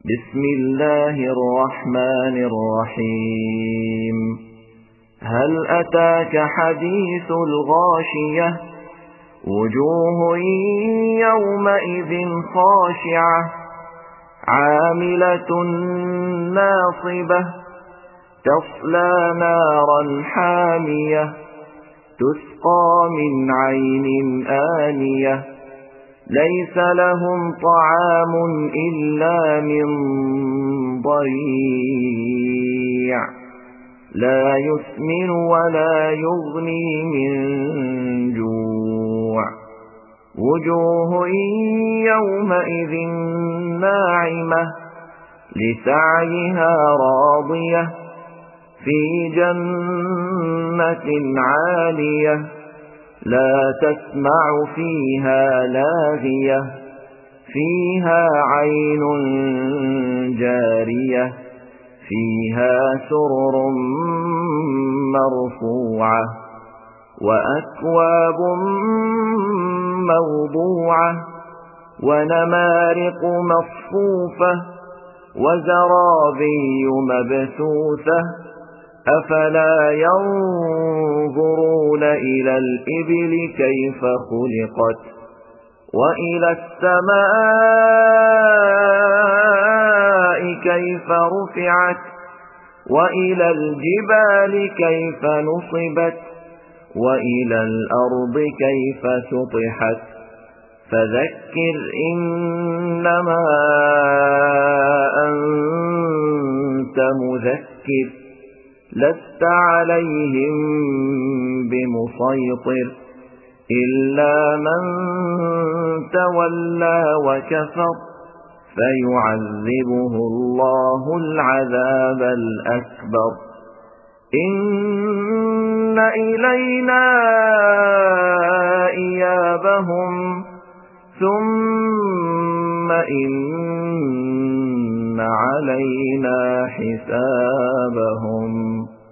بسم الله الرحمن الرحيم هل أتاك حديث الغاشية وجوه يومئذ خاشعة عاملة ناصبة تصلى نارا حامية تسقى من عين آنية ليس لهم طعام إلا من ضريع لا يسمن ولا يغني من جوع وجوه يومئذ ناعمة لسعيها راضية في جنة عالية لا تسمع فيها لاغية فيها عين جارية فيها سرر مرفوعة وأكواب موضوعة ونمارق مصفوفة وزرابي مبثوثة أفلا ينظرون إلى الإبل كيف خلقت وإلى السماء كيف رفعت وإلى الجبال كيف نصبت وإلى الأرض كيف سطحت فذكر إنما أنت مذكر لست عليهم بمسيطر إلا من تولى وكفر فيعذبه الله العذاب الأكبر إن إلينا إيابهم ثم إن علينا حسابهم